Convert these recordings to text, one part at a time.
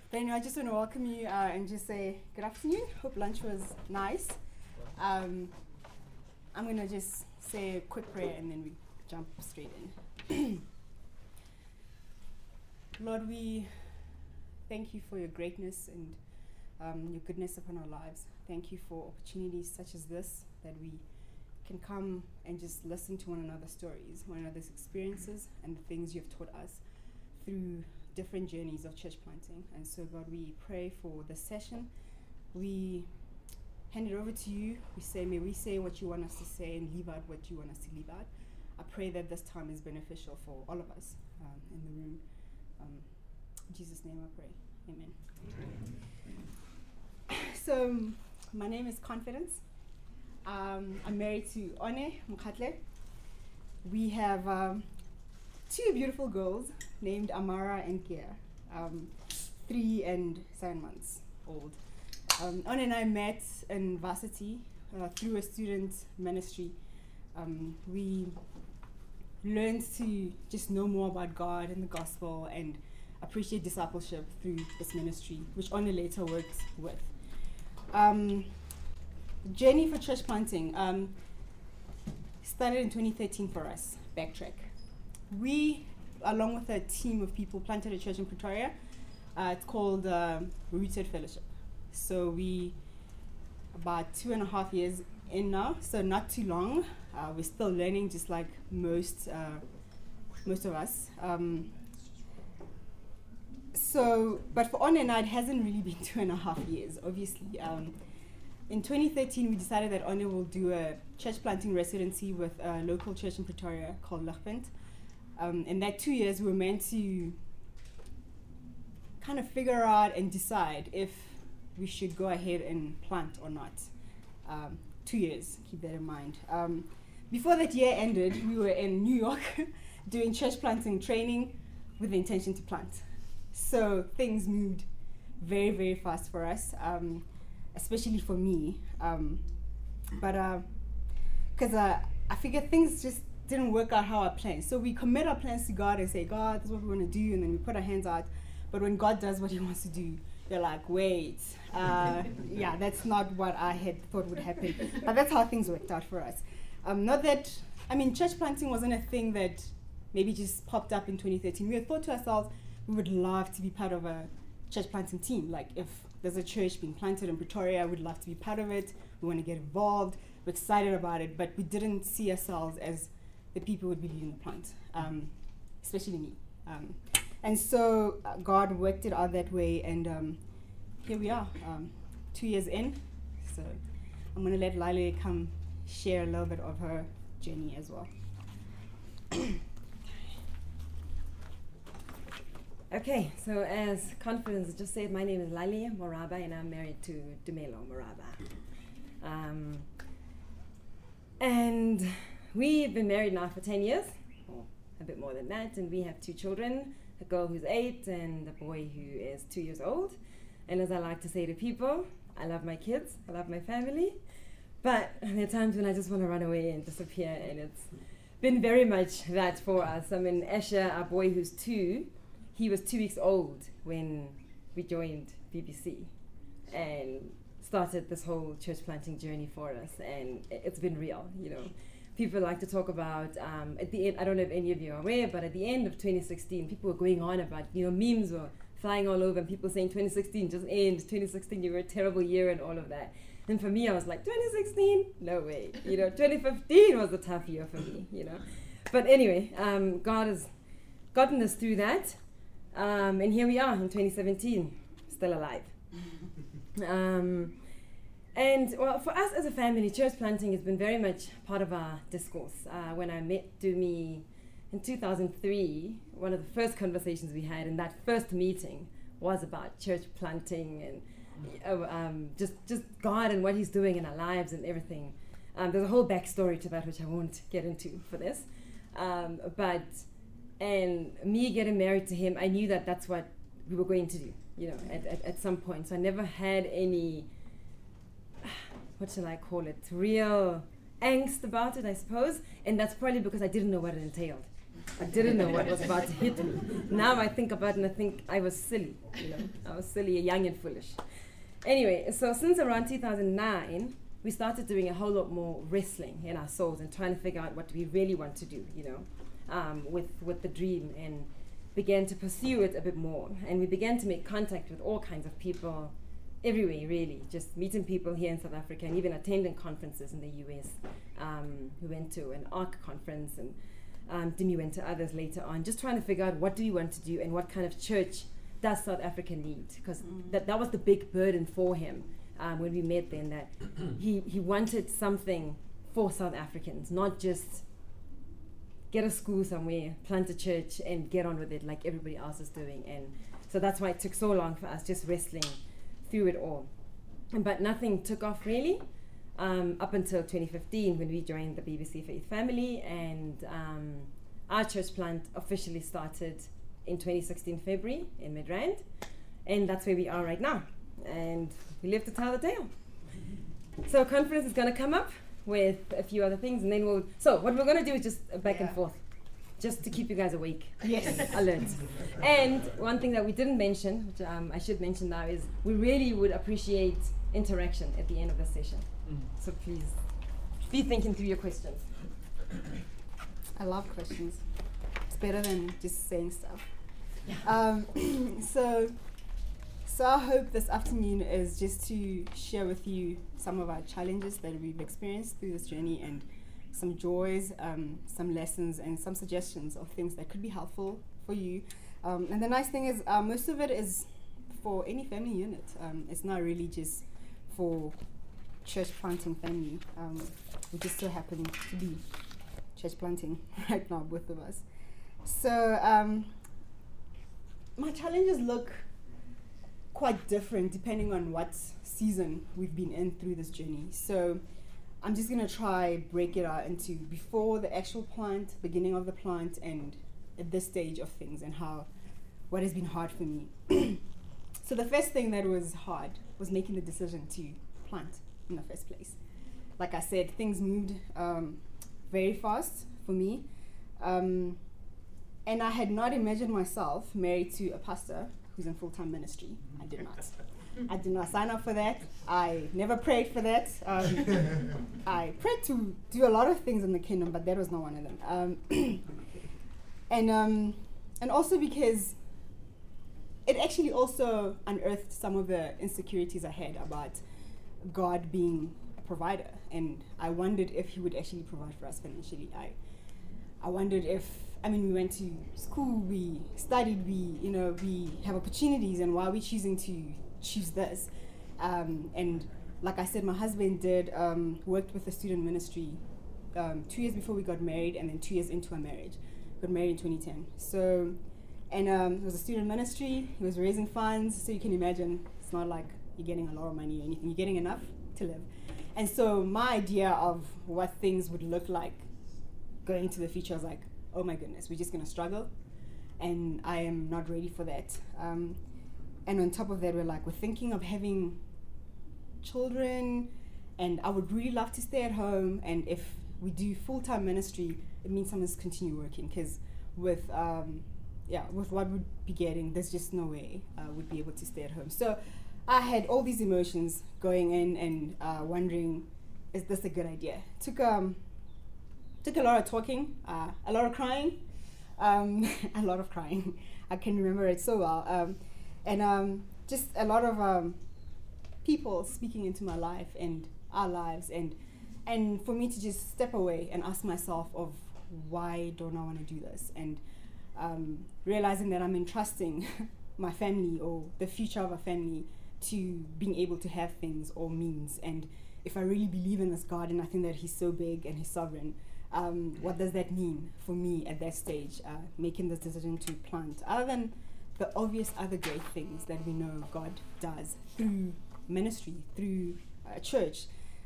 But anyway, I just want to welcome you and just say good afternoon. Hope lunch was nice. I'm going to just say a quick prayer and then we jump straight in. Lord, we thank you for your greatness and your goodness upon our lives. Thank you for opportunities such as this, that we can come and just listen to one another's stories, one another's experiences, and the things you've taught us through different journeys of church planting. And so, God, we pray for this session. We hand it over to you. May we say what you want us to say and leave out what you want us to leave out. I pray that this time is beneficial for all of us in the room. In Jesus' name I pray. Amen. So, my name is Confidence. I'm married to One Mkhatle. We have two beautiful girls named Amara and Gia, 3 and 7 months old. One and I met in varsity through a student ministry. We learned to just know more about God and the gospel and appreciate discipleship through this ministry, which One later worked with. The journey for church planting started in 2013 for us. Backtrack. We, along with a team of people, planted a church in Pretoria. It's called Rooted Fellowship. So we, about 2.5 years in now, so not too long. We're still learning, just like most of us. But for One and I, it hasn't really been 2.5 years, obviously. In 2013, we decided that One will do a church planting residency with a local church in Pretoria called Ligpunt. In that 2 years, we were meant to kind of figure out and decide if we should go ahead and plant or not. 2 years, keep that in mind. Before that year ended, we were in New York doing church planting training with the intention to plant. So things moved very, very fast for us, especially for me. Because I figured things just didn't work out how I planned. So we commit our plans to God and say, God, this is what we want to do, and then we put our hands out. But when God does what he wants to do, you're like, wait, yeah, that's not what I had thought would happen. But that's how things worked out for us. Church planting wasn't a thing that maybe just popped up in 2013. We had thought to ourselves, we would love to be part of a church planting team. Like, if there's a church being planted in Pretoria, we'd love to be part of it. We want to get involved. We're excited about it, but we didn't see ourselves as the people who would be leading the plant, especially me. And so God worked it out that way, and here we are, 2 years in. So I'm going to let Lale come share a little bit of her journey as well. Okay, so as Confidence just said, my name is Lale Moraba, and I'm married to Dumelo Moraba. And we've been married now for 10 years, or a bit more than that, and we have 2 children, a girl who's 8 and a boy who is 2 years old. And as I like to say to people, I love my kids, I love my family, but there are times when I just want to run away and disappear, and it's been very much that for us. I mean, Asher, our boy who's 2, he was 2 weeks old when we joined BBC and started this whole church planting journey for us, and it's been real, you know. People like to talk about, at the end, I don't know if any of you are aware, but at the end of 2016, people were going on about, memes were flying all over, and people saying 2016 just ends, 2016, you were a terrible year and all of that. And for me, I was like, 2016? No way. 2015 was a tough year for me, But anyway, God has gotten us through that. And here we are in 2017, still alive. And well, for us as a family, church planting has been very much part of our discourse. When I met Dumi in 2003, one of the first conversations we had in that first meeting was about church planting and just God and what he's doing in our lives and everything. There's a whole backstory to that, which I won't get into for this. And me getting married to him, I knew that that's what we were going to do, at some point. So I never had any, what shall I call it, real angst about it, I suppose. And that's probably because I didn't know what it entailed. I didn't know what was about to hit me. Now I think about it and I think I was silly, I was silly, young and foolish. Anyway, so since around 2009, we started doing a whole lot more wrestling in our souls and trying to figure out what we really want to do, with the dream, and began to pursue it a bit more. And we began to make contact with all kinds of people everywhere, really, just meeting people here in South Africa and even attending conferences in the US. We went to an ARC conference, and Dimi went to others later on, just trying to figure out what do we want to do and what kind of church does South Africa need, because that was the big burden for him when we met then, that he wanted something for South Africans, not just get a school somewhere, plant a church and get on with it like everybody else is doing. And so that's why it took so long for us, just wrestling through it all. But nothing took off really up until 2015, when we joined the BBC Faith family, and our church plant officially started in 2016 February in Midrand, and that's where we are right now, and we live to tell the tale. So conference is going to come up with a few other things, and then what we're going to do is just back and forth, just to keep you guys awake, alert. And one thing that we didn't mention, which I should mention now, is we really would appreciate interaction at the end of the session. So please be thinking through your questions. I love questions. It's better than just saying stuff. So our hope this afternoon is just to share with you some of our challenges that we've experienced through this journey, and some joys, some lessons, and some suggestions of things that could be helpful for you. And the nice thing is, most of it is for any family unit. It's not really just for church planting family. We just so happen to be church planting right now, both of us. So my challenges look quite different depending on what season we've been in through this journey. So I'm just going to try break it out into before the actual plant, beginning of the plant, and at this stage of things, and what has been hard for me. So the first thing that was hard was making the decision to plant in the first place. Like I said, things moved very fast for me. And I had not imagined myself married to a pastor who's in full-time ministry. I did not. I did not sign up for that. I never prayed for that. I prayed to do a lot of things in the kingdom, but that was not one of them. And also because it actually also unearthed some of the insecurities I had about God being a provider, and I wondered if he would actually provide for us financially. I wondered if, we went to school, we studied, we have opportunities, and why are we choosing to choose this? And like I said, my husband worked with the student ministry 2 years before we got married, and then 2 years into our marriage. Got married in 2010. So, and it was a student ministry. He was raising funds, so you can imagine it's not like you're getting a lot of money or anything. You're getting enough to live. And so my idea of what things would look like going into the future was like, oh my goodness, we're just going to struggle, and I am not ready for that. And on top of that, we're thinking of having children, and I would really love to stay at home, and if we do full-time ministry, it means someone's continue working, because with what we'd be getting, there's just no way we'd be able to stay at home. So I had all these emotions going in, and wondering, is this a good idea? Took a lot of talking, a lot of crying, a lot of crying. I can remember it so well. And just a lot of people speaking into my life and our lives, and for me to just step away and ask myself of why don't I want to do this, and realizing that I'm entrusting my family or the future of a family to being able to have things or means. And if I really believe in this God, and I think that he's so big and he's sovereign, what does that mean for me at that stage, making this decision to plant, other than the obvious other great things that we know God does through ministry, through church.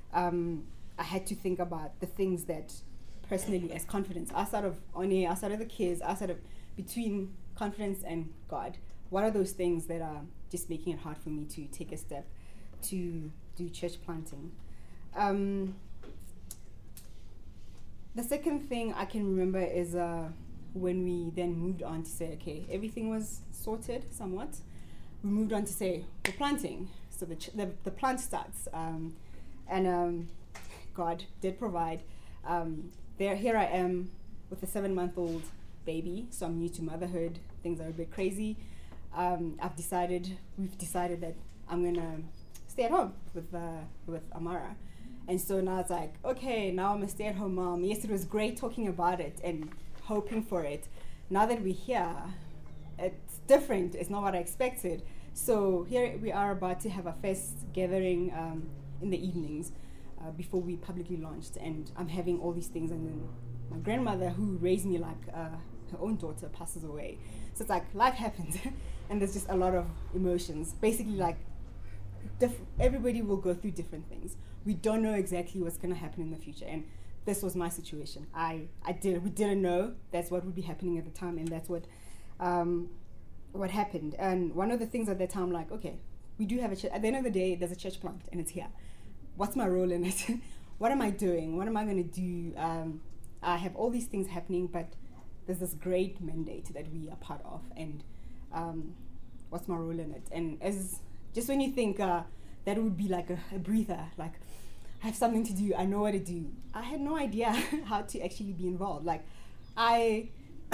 I had to think about the things that personally, as confidence, outside of Oni, outside of the kids, between confidence and God, what are those things that are just making it hard for me to take a step to do church planting? The second thing I can remember is when we then moved on to say, okay, everything was sorted somewhat. We moved on to say, we're planting. So the plant starts. God did provide. Here I am with a 7-month-old baby, so I'm new to motherhood. Things are a bit crazy. We've decided that I'm gonna stay at home with Amara. And so now it's like, okay, now I'm a stay-at-home mom. Yes, it was great talking about it and hoping for it. Now that we're here, it's different. It's not what I expected. So here we are about to have a first gathering in the evenings before we publicly launched. And I'm having all these things. And then my grandmother, who raised me like her own daughter, passes away. So it's like life happens. And there's just a lot of emotions. Basically, like, everybody will go through different things. We don't know exactly what's going to happen in the future, and this was my situation. We didn't know that's what would be happening at the time, and that's what happened. And one of the things at that time, like, okay, we do have a church. At the end of the day, there's a church plant, and it's here. What's my role in it? What am I doing? What am I going to do? I have all these things happening, but there's this great mandate that we are part of, and what's my role in it? And just when you think that would be like a breather, like, I have something to do, I know what to do. I had no idea how to actually be involved. Like, I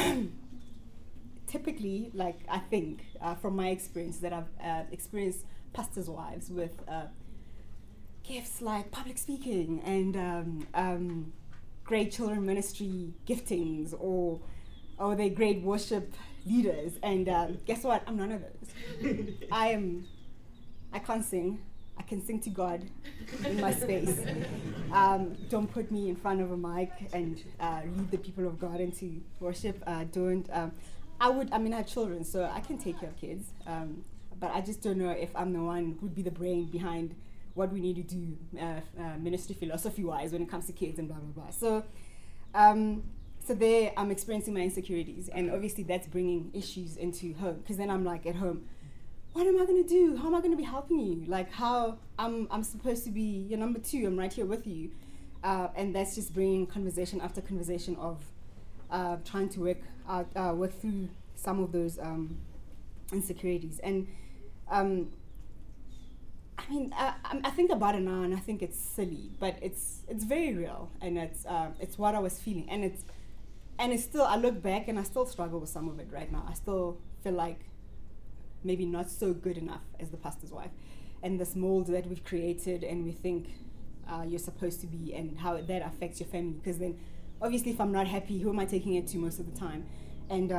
typically, like, I think from my experience that I've experienced pastors' wives with gifts like public speaking and great children ministry giftings, or they're great worship leaders. And guess what? I'm none of those. I can't sing. I can sing to God in my space. Don't put me in front of a mic and lead the people of God into worship. I have children, so I can take care of kids. But I just don't know if I'm the one who'd be the brain behind what we need to do ministry philosophy-wise when it comes to kids and blah, blah, blah. So there I'm experiencing my insecurities, and obviously that's bringing issues into home, because then I'm like at home, what am I going to do? How am I going to be helping you? Like, how I'm supposed to be your number two. I'm right here with you. And that's just bringing conversation after conversation of trying to work through some of those insecurities. And I think about it now, and I think it's silly, but it's very real, and it's what I was feeling, and it's still, I look back and I still struggle with some of it right now. I still feel like maybe not so good enough as the pastor's wife, and this mold that we've created and we think you're supposed to be, and how that affects your family. Because then obviously if I'm not happy, who am I taking it to most of the time? And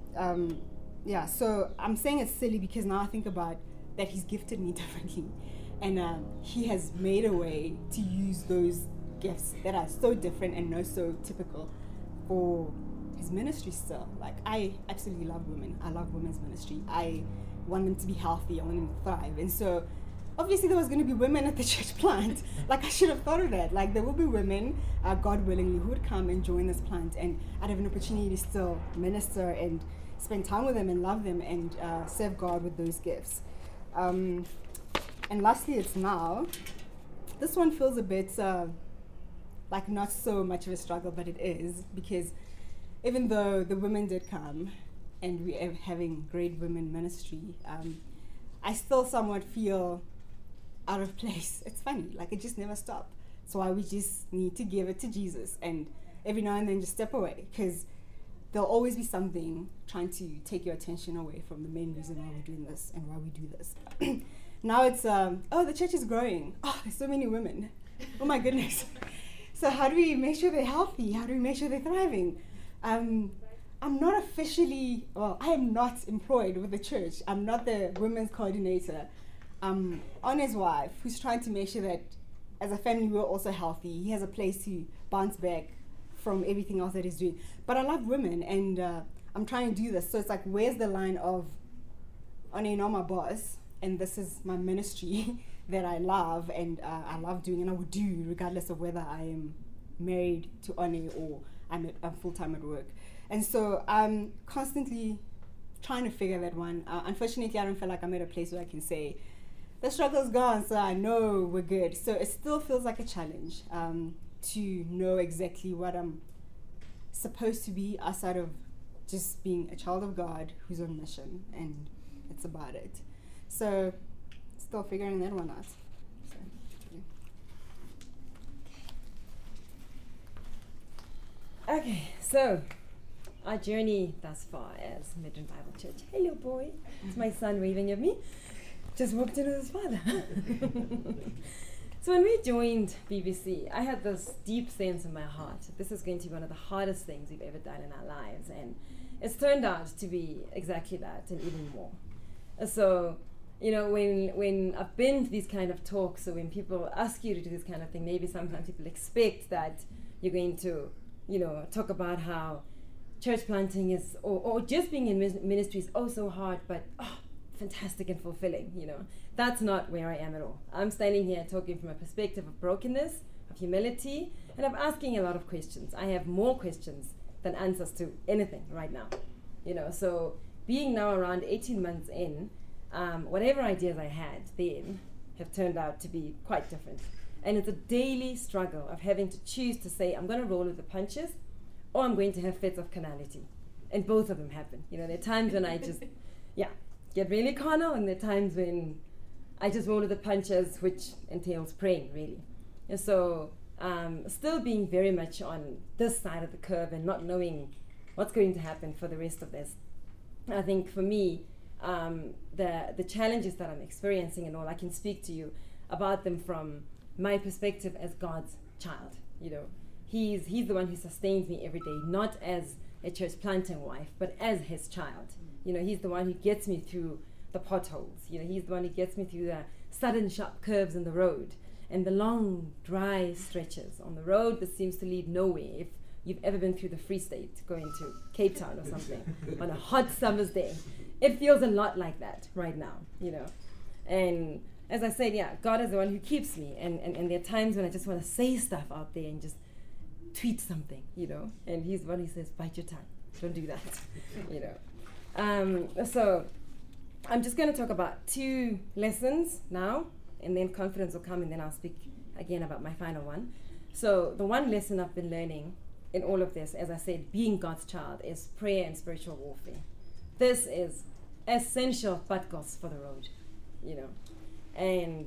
so I'm saying it's silly because now I think about that he's gifted me differently, and he has made a way to use those gifts that are so different and not so typical for his ministry still. Like, I absolutely love women. I love women's ministry. I want them to be healthy. I want them to thrive. And so obviously there was going to be women at the church plant. Like, I should have thought of that. Like, there will be women, God willingly, who would come and join this plant, and I'd have an opportunity to still minister and spend time with them and love them and serve God with those gifts. And lastly, it's now. This one feels a bit like not so much of a struggle, but it is, because even though the women did come and we are having great women ministry, I still somewhat feel out of place. It's funny, like, it just never stopped. So we just need to give it to Jesus, and every now and then just step away, because there'll always be something trying to take your attention away from the main reason why we're doing this and why we do this. Now it's, the church is growing. Oh, there's so many women. Oh my goodness. So how do we make sure they're healthy? How do we make sure they're thriving? I'm not officially, I am not employed with the church. I'm not the women's coordinator. I'm One's wife, who's trying to make sure that as a family we're also healthy. He has a place to bounce back from everything else that he's doing. But I love women, and I'm trying to do this. So it's like, where's the line of, One, not my boss, and this is my ministry that I love, and I love doing, and I would do regardless of whether I am married to One or I'm full-time at work. And so I'm constantly trying to figure that one. Unfortunately, I don't feel like I'm at a place where I can say, the struggle's gone, so I know we're good. So it still feels like a challenge to know exactly what I'm supposed to be outside of just being a child of God who's on mission, and it's about it. So, still figuring that one out. So, yeah. Okay, so our journey thus far as Midrand Bible Church. Hello, boy. It's my son waving at me. Just walked in with his father. So when we joined BBC, I had this deep sense in my heart that this is going to be one of the hardest things we've ever done in our lives, and it's turned out to be exactly that and even more. So, you know, when I've been to these kind of talks, or when people ask you to do this kind of thing, maybe sometimes people expect that you're going to, you know, talk about how church planting is, or just being in ministry is so hard, but fantastic and fulfilling, you know. That's not where I am at all. I'm standing here talking from a perspective of brokenness, of humility, and I'm asking a lot of questions. I have more questions than answers to anything right now, you know. So being now around 18 months in, whatever ideas I had then have turned out to be quite different. And it's a daily struggle of having to choose to say, I'm going to roll with the punches, or I'm going to have fits of carnality. And both of them happen. You know, there are times when I just, get really carnal, and there are times when I just roll with the punches, which entails praying, really. And so, still being very much on this side of the curve and not knowing what's going to happen for the rest of this. I think for me, the challenges that I'm experiencing and all, I can speak to you about them from my perspective as God's child. You know, He's the one who sustains me every day, not as a church planting wife, but as His child. You know, He's the one who gets me through the potholes. You know, He's the one who gets me through the sudden sharp curves in the road and the long dry stretches on the road that seems to lead nowhere. If you've ever been through the Free State going to Cape Town or something on a hot summer's day, it feels a lot like that right now, you know. And as I said, God is the one who keeps me, and there are times when I just want to say stuff out there and just tweet something, you know, and He's the one who says, bite your tongue, don't do that, you know. So I'm just going to talk about 2 lessons now, and then confidence will come, and then I'll speak again about my final one. So the one lesson I've been learning in all of this, as I said, being God's child, is prayer and spiritual warfare. This is essential but goes for the road, you know. And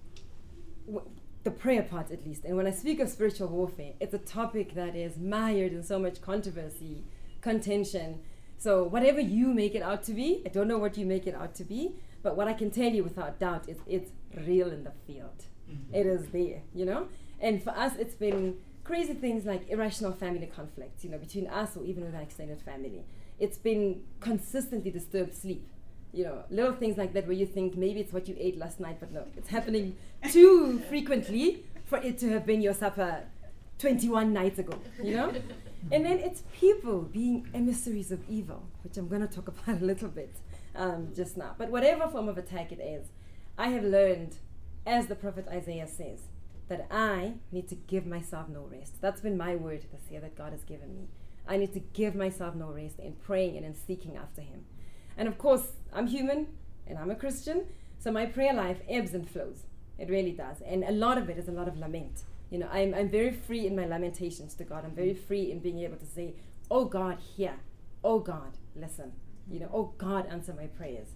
the prayer part, at least. And when I speak of spiritual warfare, it's a topic that is mired in so much controversy, contention. So whatever you make it out to be, I don't know what you make it out to be, but what I can tell you without doubt is it's real in the field. Mm-hmm. It is there, you know. And for us, it's been crazy things like irrational family conflicts, you know, between us or even with our extended family. It's been consistently disturbed sleep. You know, little things like that where you think maybe it's what you ate last night, but no, it's happening too frequently for it to have been your supper 21 nights ago, you know? And then it's people being emissaries of evil, which I'm going to talk about a little bit just now. But whatever form of attack it is, I have learned, as the prophet Isaiah says, that I need to give myself no rest. That's been my word this year that God has given me. I need to give myself no rest in praying and in seeking after Him. And of course, I'm human and I'm a Christian, so my prayer life ebbs and flows. It really does. And a lot of it is a lot of lament. You know, I'm very free in my lamentations to God. I'm very free in being able to say, oh God, hear. Oh God, listen. You know, oh God, answer my prayers.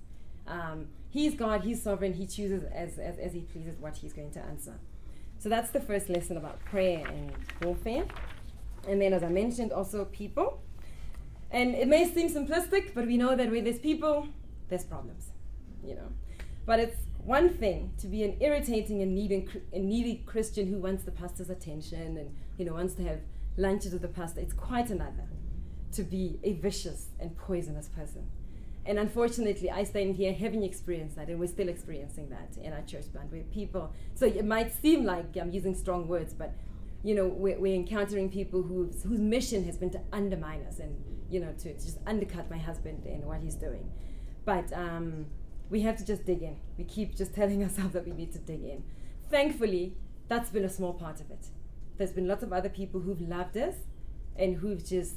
He's God, He's sovereign. He chooses as He pleases what He's going to answer. So that's the first lesson about prayer and warfare. And then, as I mentioned, also people. And it may seem simplistic, but we know that where there's people, there's problems, you know. But it's one thing to be an irritating and needy Christian who wants the pastor's attention and, you know, wants to have lunches with the pastor. It's quite another to be a vicious and poisonous person. And unfortunately, I stand here having experienced that, and we're still experiencing that in our church plant, where people, so it might seem like I'm using strong words, but, you know, we're encountering people whose mission has been to undermine us and, you know, to just undercut my husband and what he's doing. But we have to just dig in. We keep just telling ourselves that we need to dig in. Thankfully, that's been a small part of it. There's been lots of other people who've loved us and who've just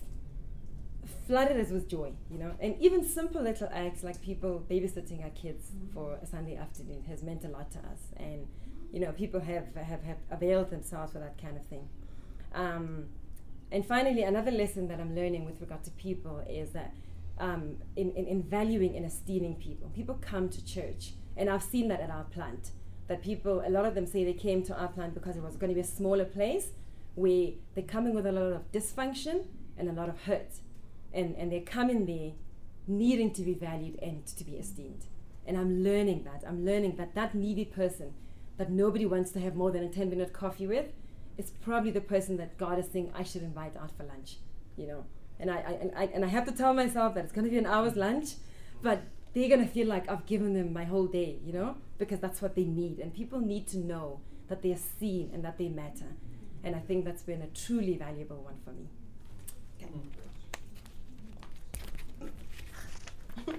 flooded us with joy, you know. And even simple little acts like people babysitting our kids for a Sunday afternoon has meant a lot to us. And, you know, people have availed themselves for that kind of thing. And finally, another lesson that I'm learning with regard to people is that in valuing and esteeming people. People come to church, and I've seen that at our plant. That people, a lot of them say they came to our plant because it was going to be a smaller place where they're coming with a lot of dysfunction and a lot of hurt. And they come in there needing to be valued and to be esteemed. And I'm learning that needy person that nobody wants to have more than a 10-minute coffee with is probably the person that God is saying I should invite out for lunch, you know. And I have to tell myself that it's going to be an hour's lunch, but they're going to feel like I've given them my whole day, you know, because that's what they need. And people need to know that they're seen and that they matter. And I think that's been a truly valuable one for me. Okay.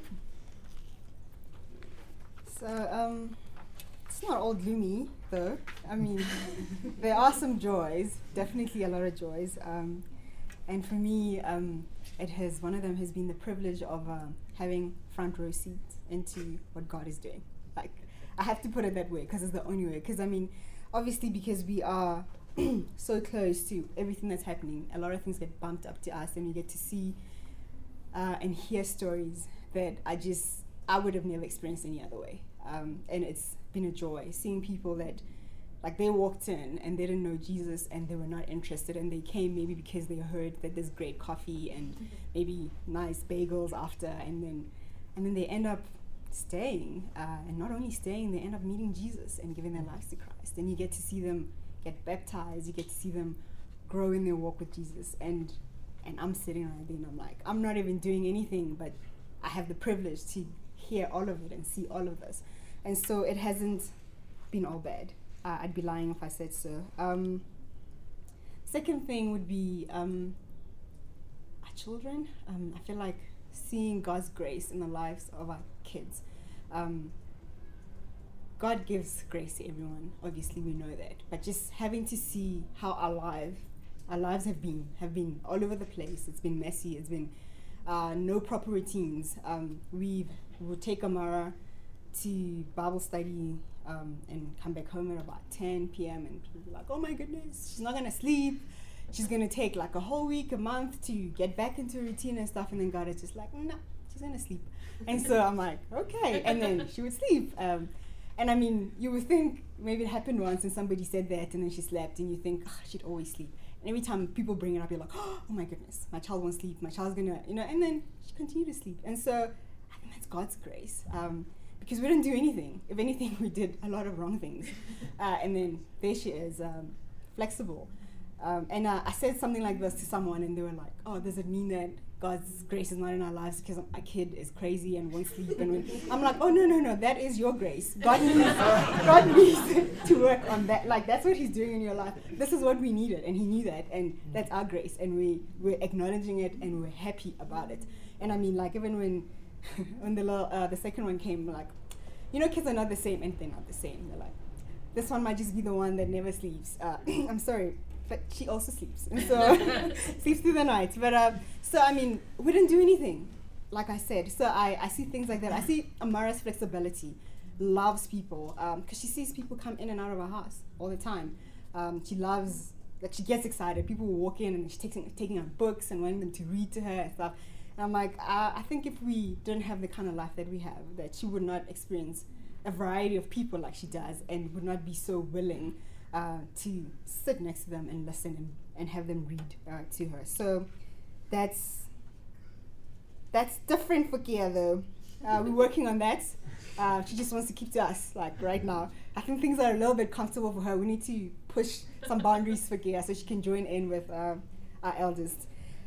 So, it's not all gloomy, though. I mean, there are some joys, definitely a lot of joys. And for me, one of them has been the privilege of having front row seats into what God is doing. Like, I have to put it that way because it's the only way. Because, I mean, obviously because we are so close to everything that's happening, a lot of things get bumped up to us and we get to see and hear stories that I would have never experienced any other way. And it's been a joy seeing people that, like, they walked in and they didn't know Jesus and they were not interested, and they came maybe because they heard that there's great coffee and maybe nice bagels after, and then they end up staying, and not only staying, they end up meeting Jesus and giving their lives to Christ. And you get to see them get baptized, you get to see them grow in their walk with Jesus. And I'm sitting right there and I'm like, I'm not even doing anything, but I have the privilege to hear all of it and see all of this. And so it hasn't been all bad. I'd be lying if I said so. Second thing would be our children. I feel like seeing God's grace in the lives of our kids. God gives grace to everyone. Obviously, we know that. But just having to see how our lives have been all over the place. It's been messy. It's been no proper routines. We would take Amara to Bible study and come back home at about 10 p.m. and people were like, oh my goodness, she's not going to sleep. She's going to take like a whole week, a month to get back into a routine and stuff. And then God is just like, no, she's going to sleep. And so I'm like, okay. And then she would sleep. And I mean, you would think maybe it happened once and somebody said that and then she slept, and you think, oh, she'd always sleep. And every time people bring it up, you're like, oh my goodness, my child won't sleep. My child's going to, you know, and then she continued to sleep. And so I think that's God's grace. Because we didn't do anything. If anything, we did a lot of wrong things. And then there she is, flexible. And I said something like this to someone, and they were like, oh, does it mean that God's grace is not in our lives because my kid is crazy and won't sleep? And I'm like, oh, no, that is your grace. God needs to work on that. Like, that's what he's doing in your life. This is what we needed, and he knew that, and that's our grace. And we're acknowledging it, and we're happy about it. And I mean, like, even when the second one came, like, you know, kids are not the same, and they're not the same. They're like, this one might just be the one that never sleeps. I'm sorry, but she also sleeps, and so sleeps through the night. But so I mean, we didn't do anything, like I said. So I see things like that. I see Amara's flexibility, loves people, because she sees people come in and out of her house all the time. She loves, like, she gets excited. People will walk in and she's taking out books and wanting them to read to her and stuff. And I'm like, I think if we didn't have the kind of life that we have, that she would not experience a variety of people like she does, and would not be so willing to sit next to them and listen and have them read to her. So that's different for Kia, though. We're working on that. She just wants to keep to us, like, right now. I think things are a little bit comfortable for her. We need to push some boundaries for Kia so she can join in with our eldest.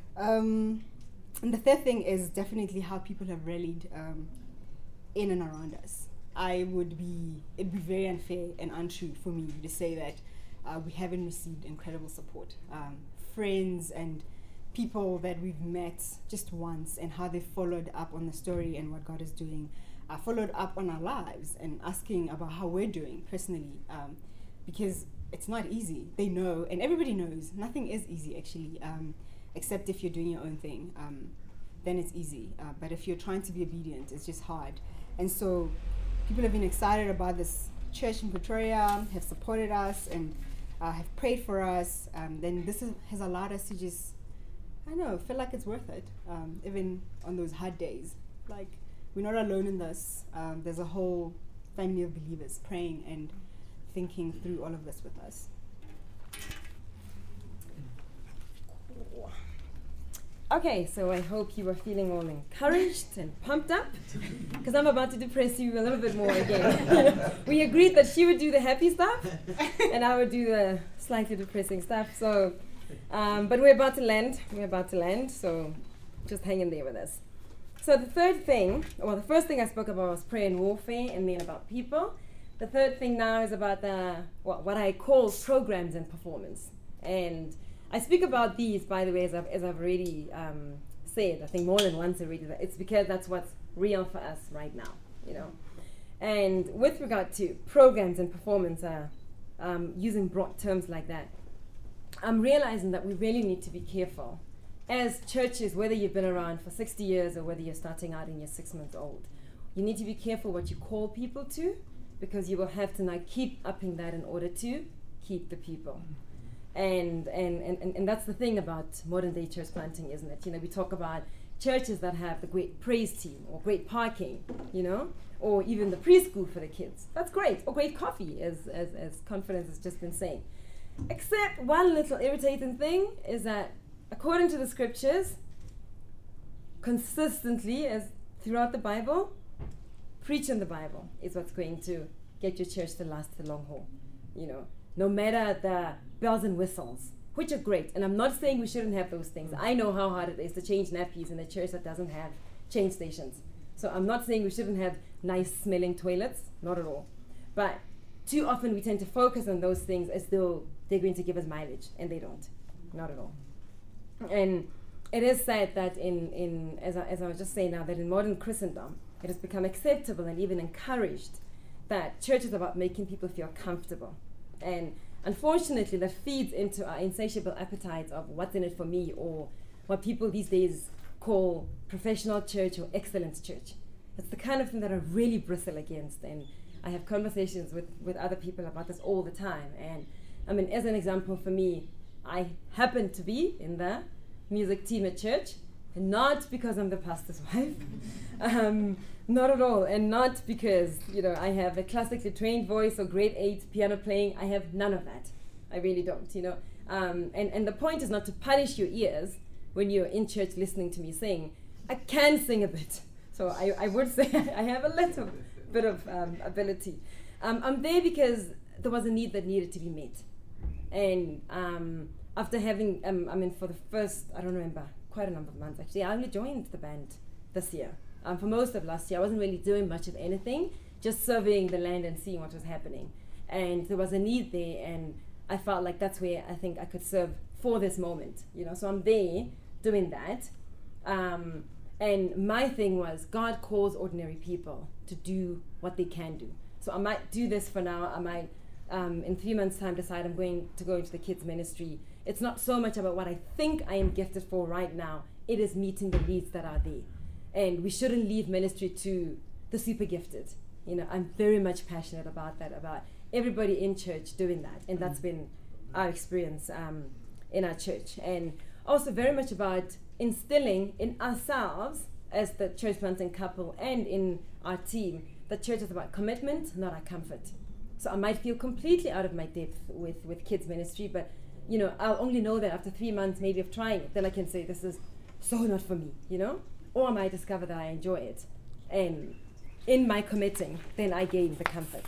And the third thing is definitely how people have rallied in and around us. It'd be very unfair and untrue for me to say that we haven't received incredible support. Friends and people that we've met just once, and how they followed up on the story and what God is doing, followed up on our lives and asking about how we're doing personally, because it's not easy. They know, and everybody knows, nothing is easy actually. Except if you're doing your own thing, then it's easy. But if you're trying to be obedient, it's just hard. And so people have been excited about this church in Pretoria, have supported us, and have prayed for us. Then this has allowed us to just I know, feel like it's worth it, even on those hard days. Like, we're not alone in this. There's a whole family of believers praying and thinking through all of this with us. Okay, so I hope you are feeling all encouraged and pumped up, because I'm about to depress you a little bit more again. We agreed that she would do the happy stuff, and I would do the slightly depressing stuff. So, but we're about to land. So just hang in there with us. So the third thing, well, the first thing I spoke about was prayer and warfare, and then about people. The third thing now is about what I call programs and performance. And I speak about these, by the way, as I've already said, I think more than once already. It's because that's what's real for us right now, And with regard to programs and performance, using broad terms like that, I'm realizing that we really need to be careful as churches, whether you've been around for 60 years or whether you're starting out and you're 6 months old. You need to be careful what you call people to, because you will have to now keep upping that in order to keep the people. And that's the thing about modern day church planting, isn't it? We talk about churches that have the great praise team or great parking, or even the preschool for the kids. That's great. Or great coffee, as Confidence has just been saying. Except one little irritating thing is that according to the scriptures, consistently, as throughout the Bible, preaching the Bible is what's going to get your church to last the long haul. No matter the bells and whistles, which are great. And I'm not saying we shouldn't have those things. I know how hard it is to change nappies in a church that doesn't have change stations. So I'm not saying we shouldn't have nice smelling toilets, not at all. But too often we tend to focus on those things as though they're going to give us mileage, and they don't, not at all. And it is said that as I was just saying now, that in modern Christendom, it has become acceptable and even encouraged that church is about making people feel comfortable. And unfortunately, that feeds into our insatiable appetites of what's in it for me, or what people these days call professional church or excellence church. It's the kind of thing that I really bristle against, and I have conversations with other people about this all the time. And I mean, as an example for me, I happen to be in the music team at church, and not because I'm the pastor's wife, not at all, and not because I have a classically trained voice or grade 8 piano playing. I have none of that. I really don't. And the point is not to punish your ears when you're in church listening to me sing. I can sing a bit, so I would say I have a little bit of ability. I'm there because there was a need that needed to be met, and after having for the first, I don't remember, quite a number of months actually, I only joined the band this year. For most of last year, I wasn't really doing much of anything, just surveying the land and seeing what was happening. And there was a need there, and I felt like that's where I think I could serve for this moment. So I'm there doing that. And my thing was, God calls ordinary people to do what they can do. So I might do this for now. I might, in 3 months' time, decide I'm going to go into the kids' ministry. It's not so much about what I think I am gifted for right now. It is meeting the needs that are there. And we shouldn't leave ministry to the super gifted. I'm very much passionate about that, about everybody in church doing that. And that's been our experience in our church. And also very much about instilling in ourselves as the church planting couple and in our team that church is about commitment, not our comfort. So I might feel completely out of my depth with kids ministry, but I'll only know that after 3 months maybe of trying it. Then I can say this is so not for me, or I might discover that I enjoy it. And in my committing, then I gain the comfort.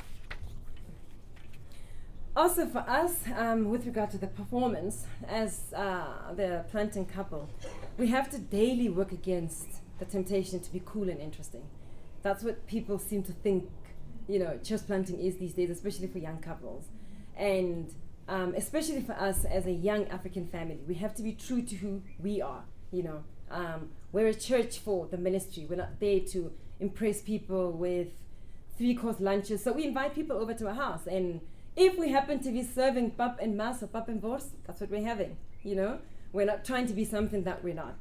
Also for us, with regard to the performance, as the planting couple, we have to daily work against the temptation to be cool and interesting. That's what people seem to think, church planting is these days, especially for young couples. And especially for us as a young African family, we have to be true to who we are, We're a church for the ministry. We're not there to impress people with 3-course lunches. So we invite people over to our house, and if we happen to be serving pap and mas or pap and wors, that's what we're having, We're not trying to be something that we're not.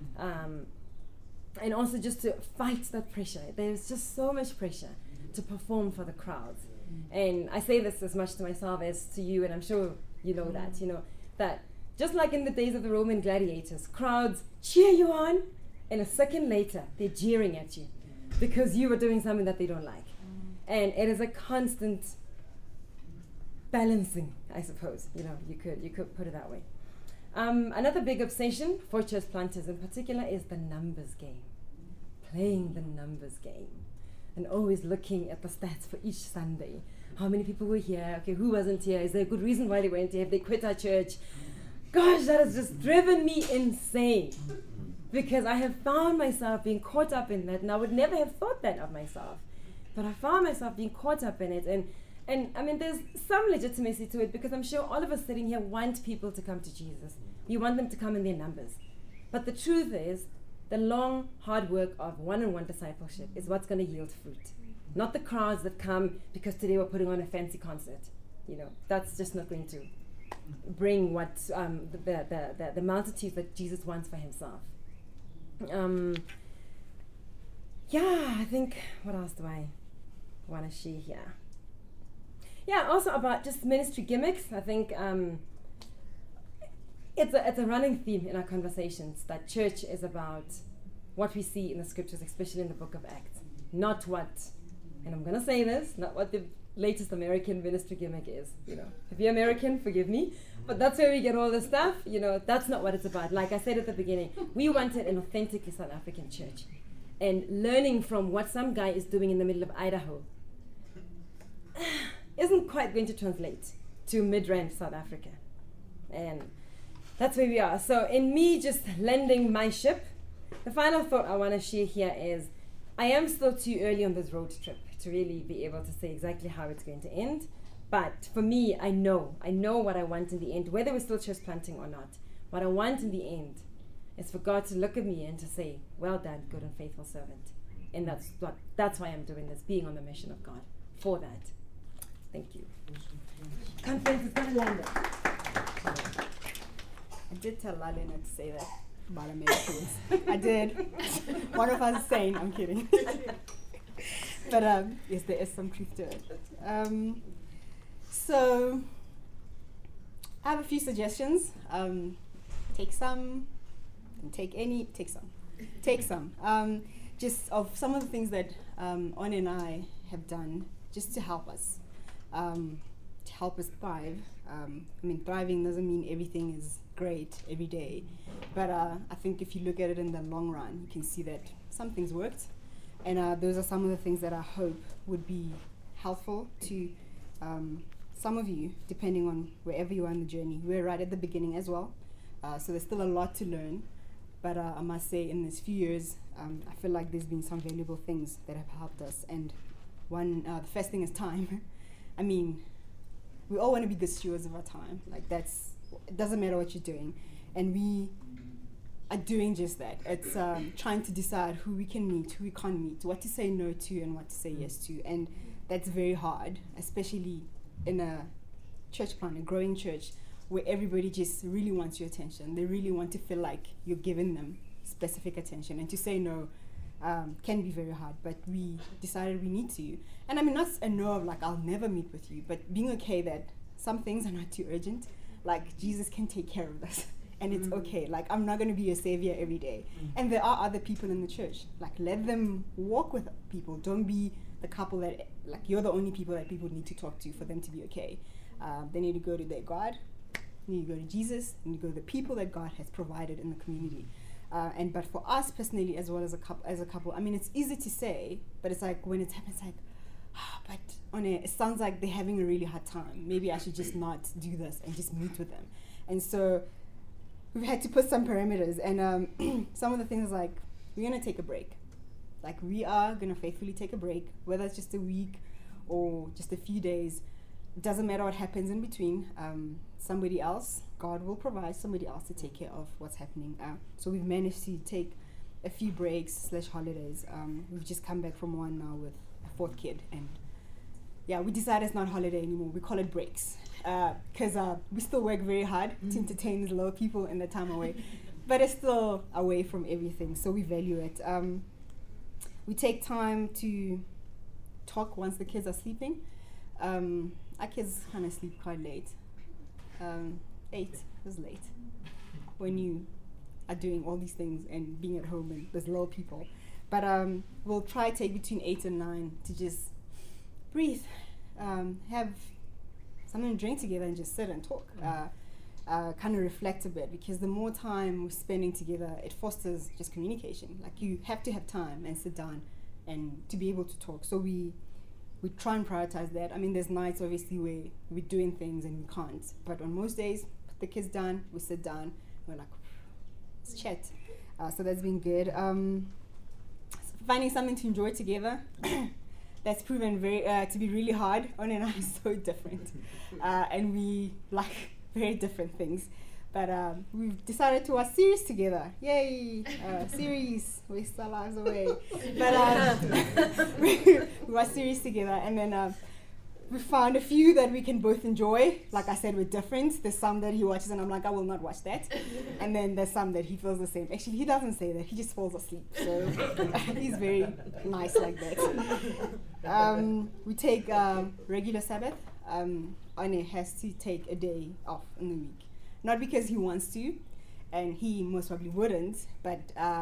And also just to fight that pressure. There's just so much pressure to perform for the crowds. And I say this as much to myself as to you, and I'm sure you know that, that Just like in the days of the Roman gladiators, crowds cheer you on, and a second later, they're jeering at you because you were doing something that they don't like. And it is a constant balancing, I suppose. You could put it that way. Another big obsession for church planters in particular is the numbers game. Playing the numbers game. And always looking at the stats for each Sunday. How many people were here? Okay, who wasn't here? Is there a good reason why they weren't here? Have they quit our church? Gosh, that has just driven me insane. Because I have found myself being caught up in that, and I would never have thought that of myself. But I found myself being caught up in it. And I mean, there's some legitimacy to it, because I'm sure all of us sitting here want people to come to Jesus. We want them to come in their numbers. But the truth is, the long, hard work of one-on-one discipleship is what's going to yield fruit. Not the crowds that come because today we're putting on a fancy concert. That's just not going to bring what the multitudes that Jesus wants for himself. I think, what else do I want to share here? Yeah, also about just ministry gimmicks. I think it's a running theme in our conversations that church is about what we see in the scriptures, especially in the book of Acts. Not what, and I'm going to say this, not what the latest American ministry gimmick is. If you're American, forgive me, but that's where we get all this stuff. That's not what it's about. Like I said at the beginning, we wanted an authentically South African church. And learning from what some guy is doing in the middle of Idaho isn't quite going to translate to Midrand, South Africa. And that's where we are. So in me just lending my ship, the final thought I want to share here is I am still too early on this road trip to really be able to say exactly how it's going to end. But for me, I know what I want in the end, whether we're still church planting or not. What I want in the end is for God to look at me and to say, well done, good and faithful servant. And that's why I'm doing this, being on the mission of God for that. Thank you. Conference is going to land. I did tell Lale not to say that about Americans. I did. One of us is saying, I'm kidding. But yes, there is some truth to it. So I have a few suggestions. Take some, and take some. Just of some of the things that On and I have done just to help us thrive. Thriving doesn't mean everything is great every day, but I think if you look at it in the long run, you can see that some things worked, and those are some of the things that I hope would be helpful to some of you, depending on wherever you are in the journey. We're right at the beginning as well, so there's still a lot to learn, but I must say in these few years, I feel like there's been some valuable things that have helped us, and one, the first thing is time. We all want to be good stewards of our time. It doesn't matter what you're doing. And we are doing just that. It's trying to decide who we can meet, who we can't meet, what to say no to and what to say yes to. And that's very hard, especially in a church plant, a growing church, where everybody just really wants your attention. They really want to feel like you're giving them specific attention. And to say no can be very hard, but we decided we need to. And not a no of I'll never meet with you, but being okay that some things are not too urgent. Jesus can take care of this, and it's okay. I'm not going to be your savior every day. And there are other people in the church. Let them walk with people. Don't be the couple that, you're the only people that people need to talk to for them to be okay. They need to go to their God, they need to go to Jesus, they need to go to the people that God has provided in the community. But for us personally, as well as a couple, it's easy to say, but it's when it happens, but it sounds like they're having a really hard time. Maybe I should just not do this and just meet with them. And so we've had to put some parameters, and some of the things we're gonna take a break. We are gonna faithfully take a break, whether it's just a week or just a few days. It doesn't matter what happens in between. Somebody else, God will provide somebody else to take care of what's happening. So we've managed to take a few breaks / holidays. We've just come back from one now with a fourth kid, and we decided it's not holiday anymore. We call it breaks, because we still work very hard to entertain these little people in the time away, but it's still away from everything. So we value it. We take time to talk once the kids are sleeping. Our kids kind of sleep quite late. 8 is late when you are doing all these things and being at home and there's little people. But we'll try take between 8 and 9 to just breathe, have something to drink together and just sit and talk. Kind of reflect a bit, because the more time we're spending together, it fosters just communication. Like, you have to have time and sit down and to be able to talk. So we try and prioritize that. I mean, there's nights obviously where we're doing things and we can't, but on most days, put the kids down, we sit down, we're like, let's chat. So that's been good. Finding something to enjoy together. That's proven to be really hard. Oni and I are so different, and we like very different things. But we've decided to watch series together. Yay! Series, waste our lives away. But we watch series together, and then we found a few that we can both enjoy. Like I said, we're different. There's some that he watches and I'm like, I will not watch that. And then there's some that he feels the same. Actually, he doesn't say that. He just falls asleep. So he's very nice like that. We take regular Sabbath. Ane has to take a day off in the week. Not because he wants to, and he most probably wouldn't, but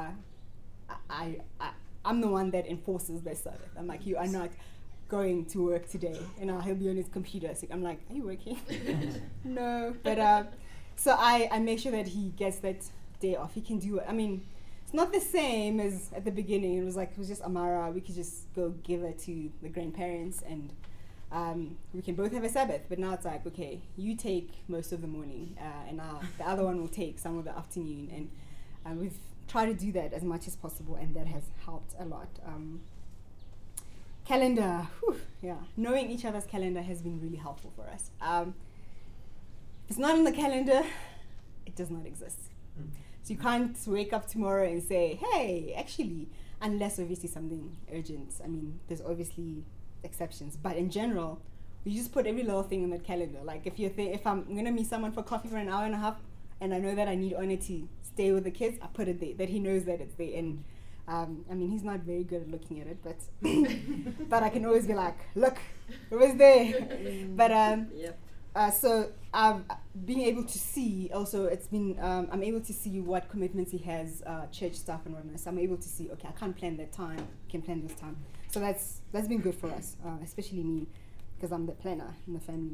I'm the one that enforces the Sabbath. I'm like, you are not going to work today, and he'll be on his computer. So I'm like, are you working? No. But so I make sure that he gets that day off. He can do it. I mean, it's not the same as at the beginning. It was just Amara. We could just go give it to the grandparents, and we can both have a Sabbath. But now it's like, okay, you take most of the morning, and the other one will take some of the afternoon, and we've tried to do that as much as possible, and that has helped a lot. Calendar, yeah, knowing each other's calendar has been really helpful for us. If it's not in the calendar, it does not exist. So you can't wake up tomorrow and say, hey, actually, unless obviously something urgent. I mean, there's obviously exceptions, but in general, you just put every little thing in that calendar. Like, if I'm gonna meet someone for coffee for an hour and a half, and I know that I need Ona to stay with the kids, I put it there, that he knows that it's there. And I mean, he's not very good at looking at it, but but I can always be like, look, it was there. But so being able to see, also it's been, I'm able to see what commitments he has, church stuff and whatnot. So I'm able to see, okay, I can't plan that time, I can plan this time. So that's been good for us, especially me, because I'm the planner in the family.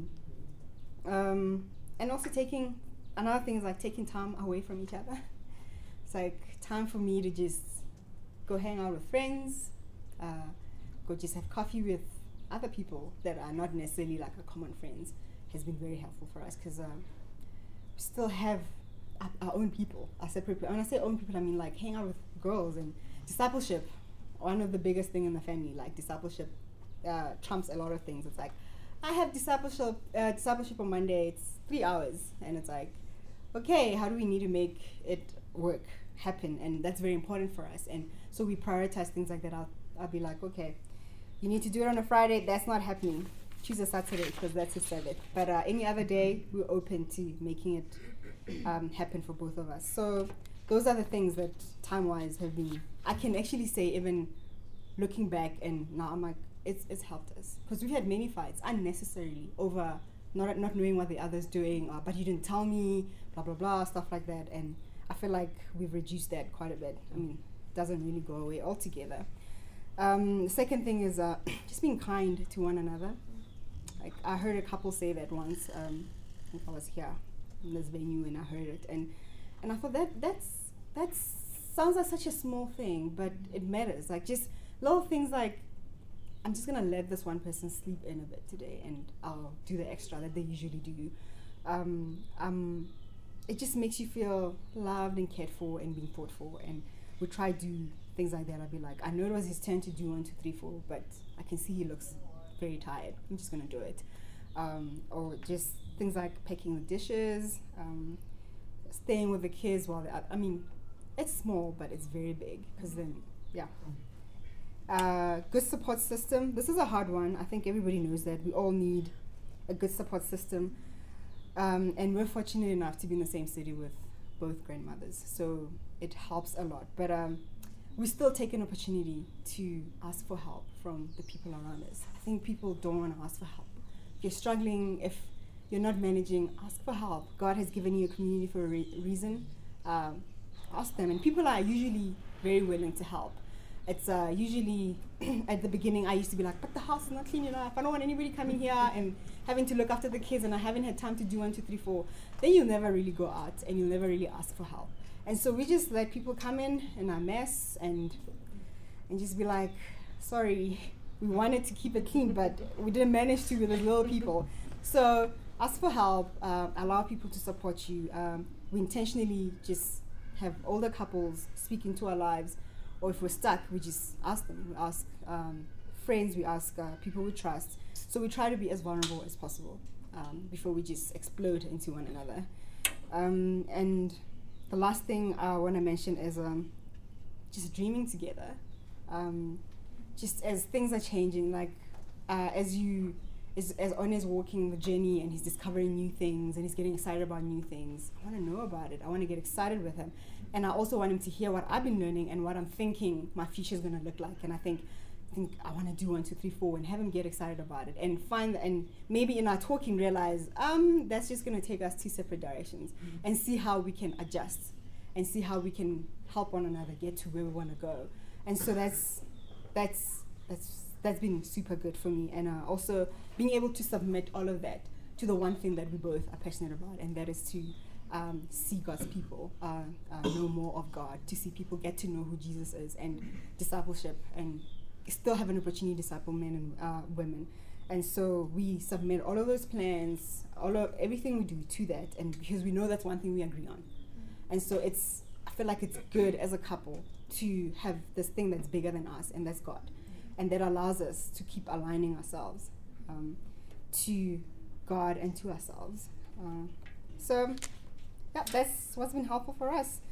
And also another thing is like taking time away from each other. It's like time for me to just go hang out with friends, go just have coffee with other people that are not necessarily like a common friends, has been very helpful for us, because we still have our own people, our separate people. When I say own people, I mean like hang out with girls. And discipleship, one of the biggest thing in the family, like discipleship trumps a lot of things. It's like, I have discipleship on Monday, it's 3 hours, and it's like, okay, how do we need to make it happen? And that's very important for us. And so we prioritize things like that. I'll be like, okay, you need to do it on a Friday, that's not happening. Choose a Saturday, because that's a Sabbath. But any other day, we're open to making it happen for both of us. So those are the things that time-wise have been, I can actually say, even looking back, and now I'm like, it's helped us. Because we've had many fights unnecessarily over not knowing what the other's doing, but you didn't tell me, blah, blah, blah, stuff like that. And I feel like we've reduced that quite a bit. I mean, it doesn't really go away altogether. The second thing is just being kind to one another. Like, I heard a couple say that once. I think I was here in this venue and I heard it, and I thought that sounds like such a small thing, but it matters. Like, just little things like, I'm just gonna let this one person sleep in a bit today, and I'll do the extra that they usually do. It just makes you feel loved and cared for and being thought for. And we try to do things like that. I'll be like, I know it was his turn to do 1, 2, 3, 4, but I can see he looks very tired. I'm just gonna do it. Or just things like packing the dishes, staying with the kids while I mean, it's small, but it's very big, because then, yeah. Good support system. This is a hard one. I think everybody knows that we all need a good support system. And we're fortunate enough to be in the same city with both grandmothers, so it helps a lot. But we still take an opportunity to ask for help from the people around us. I think people don't want to ask for help. If you're struggling, if you're not managing, ask for help. God has given you a community for a reason. Ask them. And people are usually very willing to help. It's usually, at the beginning, I used to be like, but the house is not clean enough. I don't want anybody coming here and having to look after the kids, and I haven't had time to do 1, 2, 3, 4. Then you'll never really go out, and you'll never really ask for help. And so we just let people come in our mess and just be like, sorry, we wanted to keep it clean, but we didn't manage to with the little people. So ask for help, allow people to support you. We intentionally just have older couples speak into our lives, or if we're stuck, we just ask them. We ask friends, we ask people we trust. So we try to be as vulnerable as possible before we just explode into one another. And the last thing I want to mention is just dreaming together. Just as things are changing, like as On is walking the journey and he's discovering new things and he's getting excited about new things, I want to know about it. I want to get excited with him. And I also want him to hear what I've been learning and what I'm thinking my future is going to look like. And I think I want to do 1, 2, 3, 4 and have him get excited about it and and maybe in our talking realize that's just going to take us 2 separate directions, and see how we can adjust and see how we can help one another get to where we want to go. And so that's been super good for me, and also being able to submit all of that to the one thing that we both are passionate about, and that is to see God's people know more of God, to see people get to know who Jesus is, and discipleship, and still have an opportunity to disciple men and women. And so we submit all of those plans, everything we do to that, and because we know that's one thing we agree on. And so I feel like it's good as a couple to have this thing that's bigger than us, and that's God. And that allows us to keep aligning ourselves to God and to ourselves. So yeah, that's what's been helpful for us.